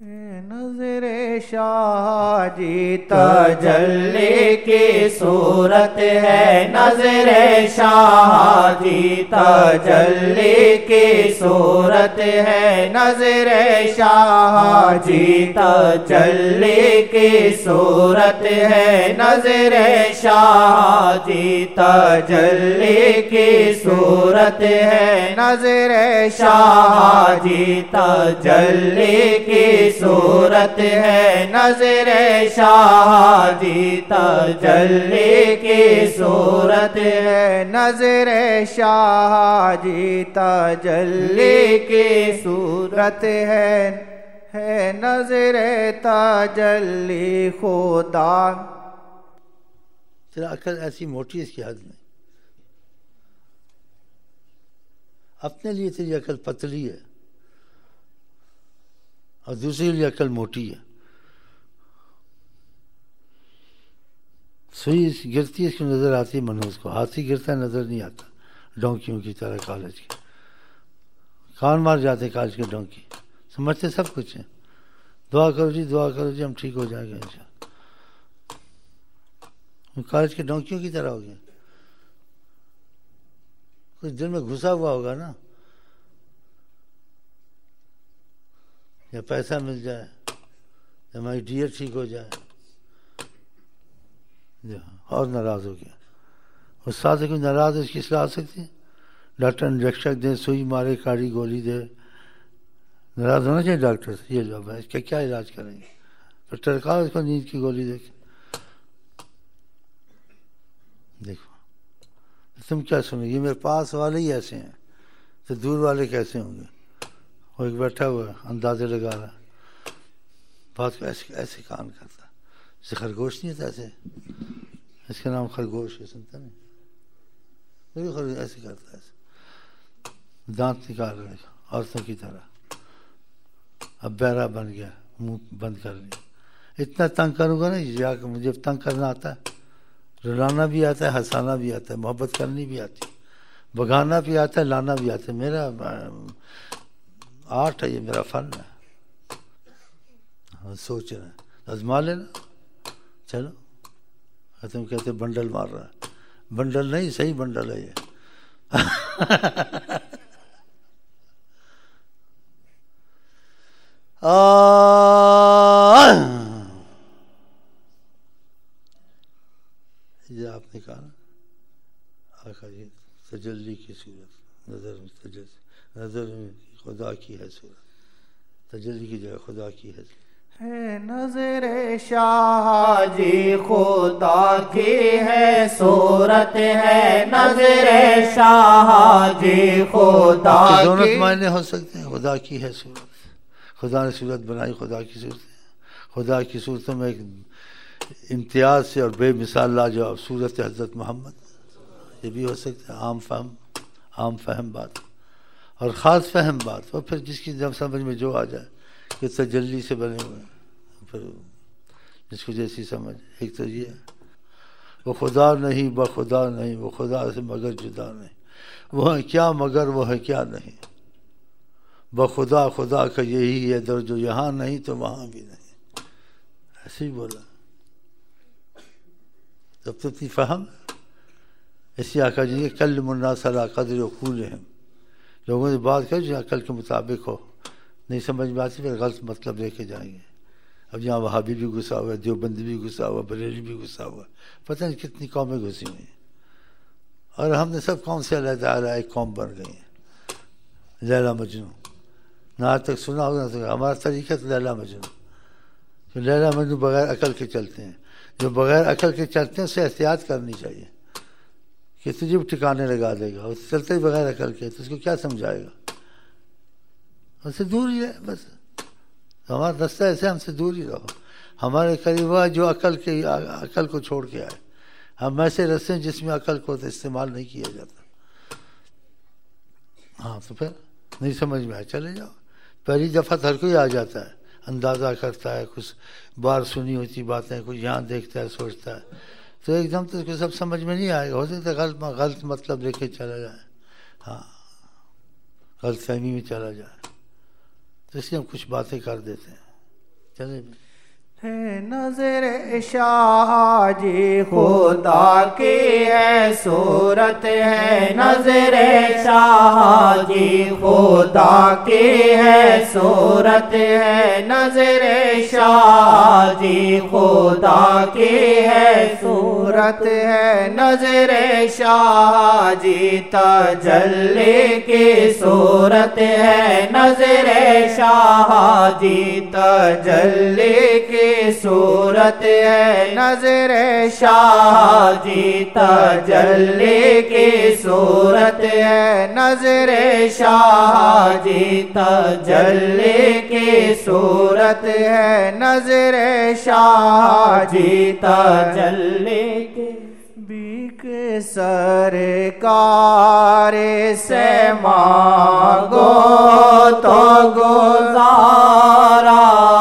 نظر شاہ جی تجلی کی صورت ہے، نظر شاہ جی تجلی کی صورت ہے، نظر شاہ جی تجلی کی صورت ہے، نظر شاہ جی تجلی کی صورت ہے، نظر شاہ جی تجلی کی صورت ہے، نظر شاہ جی تجلی کی صورت ہے، نظر شاہ جی تجلی کی صورت ہے نظر تجلی خدا۔ تیرا عقل ایسی موٹی اس کی حد میں، اپنے لیے تیری عقل پتلی ہے اور دوسری لیے عقل موٹی ہے۔ سوئی گرتی اس کو نظر آتی ہے منوز کو، ہاتھی گرتا نظر نہیں آتا ڈونکیوں کی طرح کالج کی، کان مار جاتے کالج کے ڈونکی، سمجھتے سب کچھ ہے، دعا کرو جی دعا کرو جی ہم ٹھیک ہو جائیں گے انشاءاللہ، کالج کے ڈونکیوں کی طرح ہو گیا۔ کچھ دل میں گھسا ہوا ہوگا نا، یا پیسہ مل جائے یا ہماری ڈیئر ٹھیک ہو جائے، اور ناراض ہو گیا۔ اس ساتھ سے کوئی ناراض اس کی اصلاح آ سکتی ہے؟ ڈاکٹر انجیکشن دے، سوئی مارے، کاڑی گولی دے، ناراض ہونا چاہیے ڈاکٹر سے؟ یہ جواب ہے، اس کا کیا علاج کریں گے؟ پھر ٹرکاؤ اس کو نیند کی گولی دے کے۔ دیکھو تم کیا سنو، یہ میرے پاس والے ہی ایسے ہیں تو دور والے کیسے ہوں گے؟ وہ ایک بیٹھا ہوا ہے اندازے لگا رہا، بات کو ایسے ایسے کان کرتا، جیسے خرگوش نہیں ہوتا ایسے، اس کا نام خرگوش ہے، سنتا نہیں؟ ایسے کرتا ہے، ایسے دانت نکال رہے عورتوں کی طرح، اب بہرا بن گیا، منہ بند کر لیا۔ اتنا تنگ کروں گا نا جا کے، مجھے تنگ کرنا آتا ہے، رلانا بھی آتا ہے، ہنسانا بھی آتا ہے، محبت کرنی بھی آتی ہے، بگانا بھی آتا ہے، لانا بھی آتا ہے، میرا آرٹ ہے، یہ میرا فن ہے۔ سوچ رہے ہیں آزما لینا، چلو تم کہتے بنڈل مار رہا ہے، بنڈل نہیں صحیح بنڈل ہے یہ۔ یہ آپ نے کہا نا آقا جی تجلی کی صورت، نظر میں خدا کی ہے صورت، تجلی کی جگہ خدا کی ہے صورت ہے، نظر شاہ جی خدا کی ہے صورت ہے، نظر شاہ جی خدا کی۔ دونوں معنی ہو سکتے ہیں، خدا کی ہے صورت، خدا نے صورت بنائی، خدا کی صورت ہے، خدا کی صورتوں میں ایک امتیاز سے اور بے مثال لاجواب صورت حضرت محمد، یہ بھی ہو سکتا ہے عام فہم بات اور خاص فہم بات، اور پھر جس کی جب سمجھ میں جو آ جائے کہ تجلی سے بنے ہوئے ہیں، پھر جس کو جیسی سمجھ۔ ایک تو یہ ہے وہ خدا نہیں بخدا نہیں، وہ خدا سے مگر جدا نہیں، وہ ہے کیا مگر وہ ہے کیا نہیں، بخدا خدا کا یہی ہے در، جو یہاں نہیں تو وہاں بھی نہیں، ایسے ہی بولا۔ جب تو اتنی فہم اسی آقا جی کے کلم الناس علی قدر عقولہم، لوگوں سے بات کرو جو عقل کے مطابق ہو، نہیں سمجھ میں آتی پھر غلط مطلب لے کے جائیں گے۔ اب یہاں وہابی بھی گھسا ہوا ہے، دیوبندی بھی گھسا ہوا ہے، بریلی بھی گھسا ہوا ہے، پتہ نہیں کتنی قومیں گھسی ہوئی ہیں، اور ہم نے سب قوم سے علیحدہ ایک قوم بن گئی ہیں، لیلا مجنون۔ نہ آج تک سنا ہوگا تو ہمارا طریقہ تو لیلا مجنون، تو لیلا مجنون بغیر عقل کے چلتے ہیں، جو بغیر عقل کے چلتے ہیں اسے احتیاط کرنی چاہیے کہ تجھے بھی ٹھکانے لگا دے گا، اس چلتے ہی بغیر عقل کے تو اس کو کیا سمجھائے گا، ہم سے دور ہی رہے بس، ہمارا رستہ ایسے ہم سے دور ہی رہو، ہمارے قریب ہوا جو عقل کو چھوڑ کے آئے، ہم ایسے رستے ہیں جس میں عقل کو استعمال نہیں کیا جاتا۔ ہاں تو پھر نہیں سمجھ میں آئے چلے جاؤ، پہلی دفعہ ہر کوئی آ جاتا ہے، اندازہ کرتا ہے، کچھ بار سنی ہوتی باتیں، کچھ یہاں دیکھتا ہے سوچتا ہے، تو ایک دم تو اس کو سب سمجھ میں نہیں آئے گا، ہو سکتا ہے غلط مطلب لے کے چلا جائے، ہاں غلط فہمی میں چلا جائے، تو اس لیے ہم کچھ باتیں کر دیتے ہیں، چلے نظر شاہ جی خدا کی ہے صورت ہے نظر شاہ جی خدا کی ہے صورت ہے نظر شاہ جی خدا کی ہے صورت ہے نظر شاہ جی تجلی کی صورت ہے نظر شاہ جی تجلی کی صورت ہے نظر شاہ جی تجلی کی صورت ہے نظر شاہ جی تجلی کی صورت ہے نظر شاہ جی تجلی کی بیک سرکار سے مانگو تو گزارا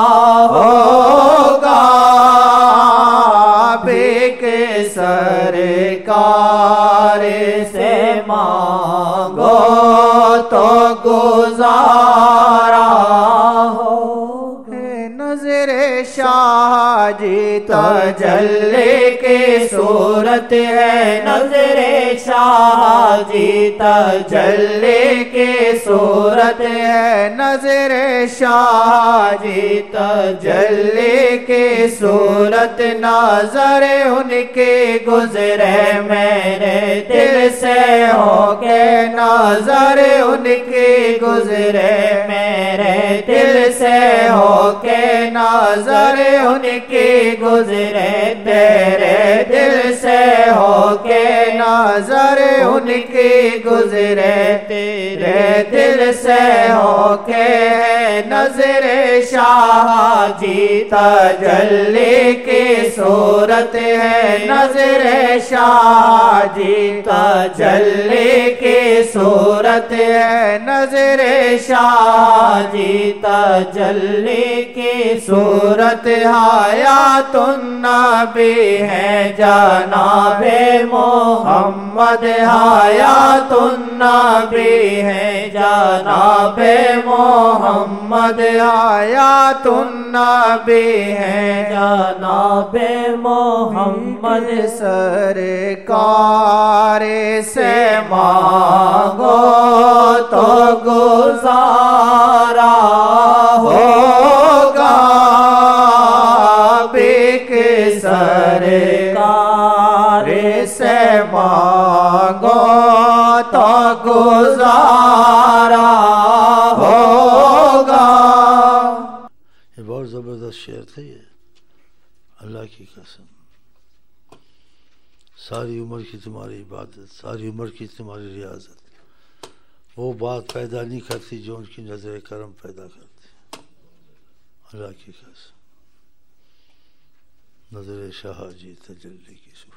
سرکار سے مانگو تو گزارا ہو نظر شاہ جی تجلی کی صورت ہے نظر شاہ جی تجلی کی صورت ہے نظر شاہ جی تجلی کی صورت نظر ان کی گزرے میرے دل سے ہو کے نظر ان کی گزرے میرے دل سے ہو کے نظر ان کی گزرے تیرے دل سے ہو کے نظر ان کی گزرے تیرے دل سے ہو کے نظر شاہ جی تجلی کی صورت ہے نظر شاہ جی تجلی کی صورت ہے نظر شاہ جی تجلی کی صورت حیات النبی ہے جناب محمد حیات النبی ہے جناب محمد حیات النبی ہے جناب محمد سرکار سے مانگو تو گزارا ہوگا بیک سرکار سے مانگو تو گزارا ہوگا. یہ بہت زبردست شعر تھا یہ. اللہ کی قسم ساری عمر کی تمہاری عبادت ساری عمر کی تمہاری ریاضت وہ بات پیدا نہیں کرتی جو ان کی نظر کرم پیدا کرتی. اللہ کی قسم نظر شاہ جی تجلی کی صورت.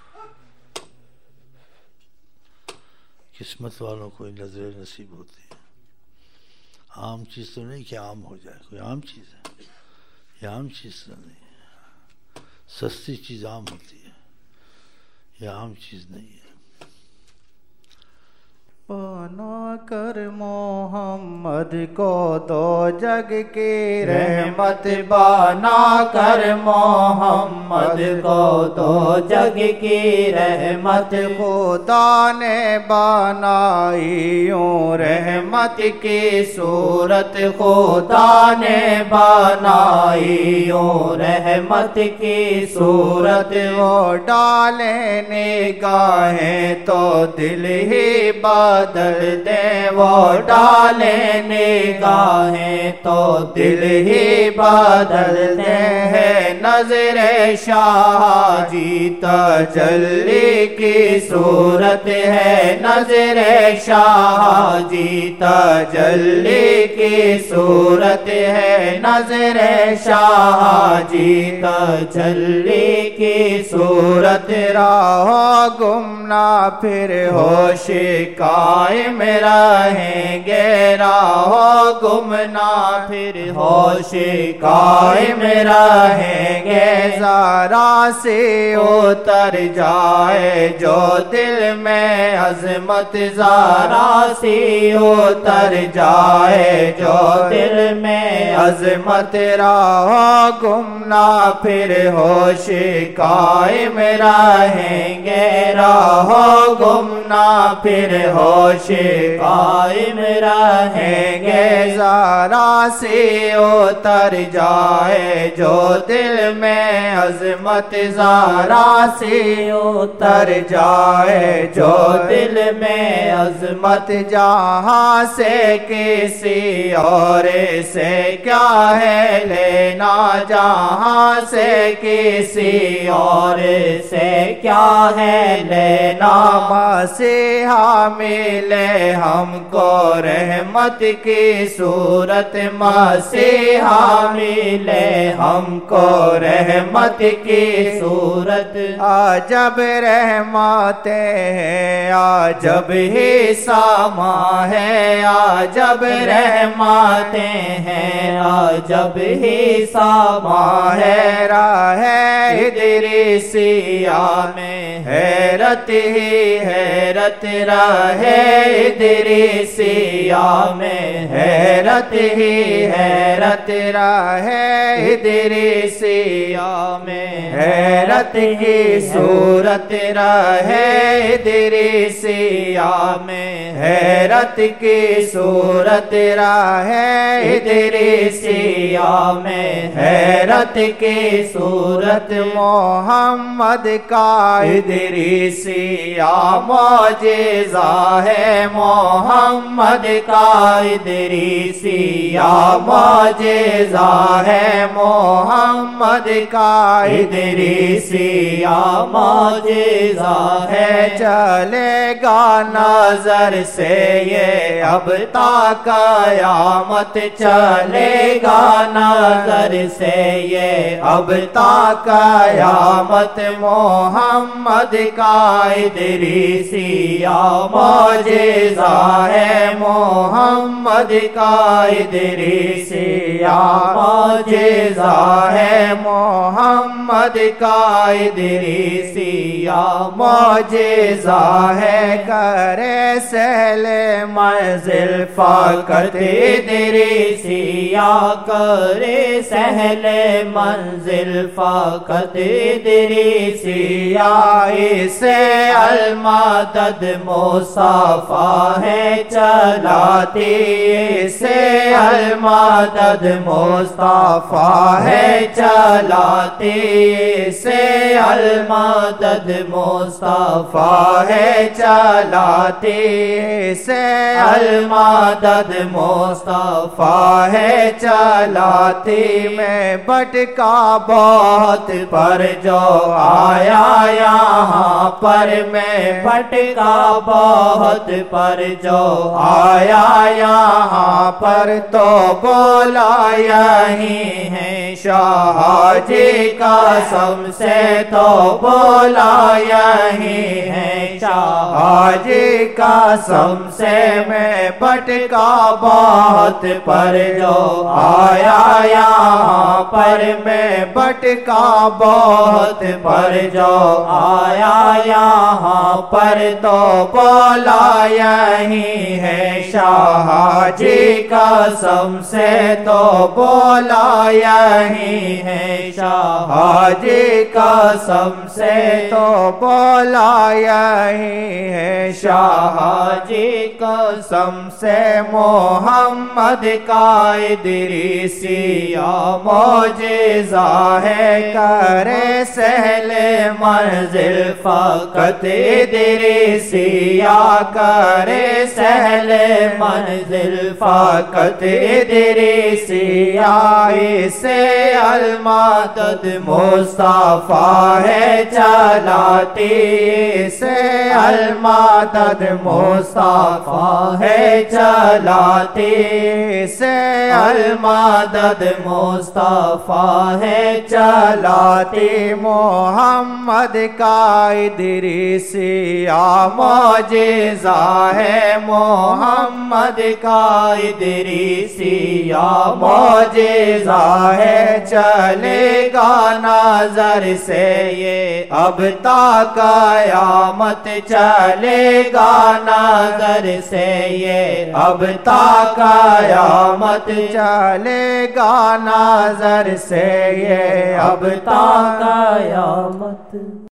قسمت والوں کو نظر نصیب ہوتی ہے. عام چیز تو نہیں کہ عام ہو جائے. کوئی عام چیز ہے یہ عام چیز تو نہیں ہے. سستی چیز عام ہوتی ہے یہ عام چیز نہیں ہے. بنا کر محمد کو دو جگ کی رحمت بنا کر محمد کو دو جگ کی رحمت خدا نے بنائی یوں رحمت کی صورت خدا نے بنائی یوں رحمت کی صورت وہ ڈالیں نگاہیں تو دل ہی بدل دے وہ ڈالیں نگاہیں تو دل ہی بدل دے ہے نظر شاہ جی تجلی کی صورت ہے نظر شاہ جی تجلی کی صورت ہے نظر شاہ جی تجلی کی صورت راہ گم نہ پھر ہوش کا قائم رہیں گے راہ گمنا پھر ہوش قائم رہیں گے ذرا سے اتر جائے جو دل میں عظمت ذرا سے اتر جائے جو دل میں عظمت راہ گمنا پھر ہوش قائم رہیں گے راہ گمنا پھر ہوش قائم رہیں گے ذرا سے اتر جائے جو دل میں عظمت ذرا سے اتر جائے جو دل میں عظمت جہاں سے کسی اور سے کیا ہے لینا جہاں سے کسی اور سے کیا ہے لینا مسیحا ملے ہم کو رحمت کی صورت مسیحا ملے ہم کو رحمت کی صورت عجب رحمتیں ہیں عجب ہی ساما ہے عجب رحمتیں ہیں عجب ہی ساما ہے راہ ادریسیہ میں حیرت ہی حیرت راہ ادریسیہ میں حیرت ہی حیرت راہ ادریسیہ میں حیرت کی صورت راہ ادریسیہ میں حیرت کی صورت راہ ادریسیہ میں حیرت کی صورت محمد کا ادریسیہ معجزہ ہے محمد کا ادریسیہ معجزہ ہے محمد کا ادریسیہ معجزہ ہے چلے گا نظر سے یہ اب تا قیامت چلے گا نظر سے یہ اب تا قیامت محمد کا ادریسیہ معجزہ ہے محمد کا ادریسیہ معجزہ ہے محمد کا ادریسیہ معجزہ ہے کرے سہل منزل فقط ادریسیہ کرے سہل منزل فقط ادریسیہ اسے المدد مصطفیٰ ہے چلاتی اسے المدد مصطفیٰ ہے چلاتی اسے المدد مصطفیٰ ہے چلاتی اسے المدد مصطفیٰ ہے چلاتی میں بھٹکا بہت پر جو آیا یہاں پر میں بھٹکا بہت پر جو آیا یہاں پر تو بولا یہی ہے شاہ جی قسم سے تو بولا یہی ہے شاہ جی قسم سے میں بھٹکا بہت پر جو آیا یہاں پر میں بھٹکا بہت پر جو آیا یہاں پر تو بولا یہی ہے شاہ جی قسم سے تو بولا یہی ہے شاہ جی قسم سے تو بولا یہی ہے شاہ جی قسم سے محمد کا ادریسیہ معجزہ ہے کرے سہل منزل فقط ادریسیہ کرے سہل منزل فقط ادریسیہ اسے المدد مصطفیٰ ہے چلاتے سے المدد مصطفیٰ ہے چلاتے سے المدد مصطفیٰ ہے چلاتے محمد کا ادریسیہ معجزہ ہے محمد کا ادریسیہ معجزہ ہے چلے گا نظر سے یہ اب تا قیامت چلے گا نظر سے یہ اب تا قیامت چلے گا نظر سے یہ اب تا قیامت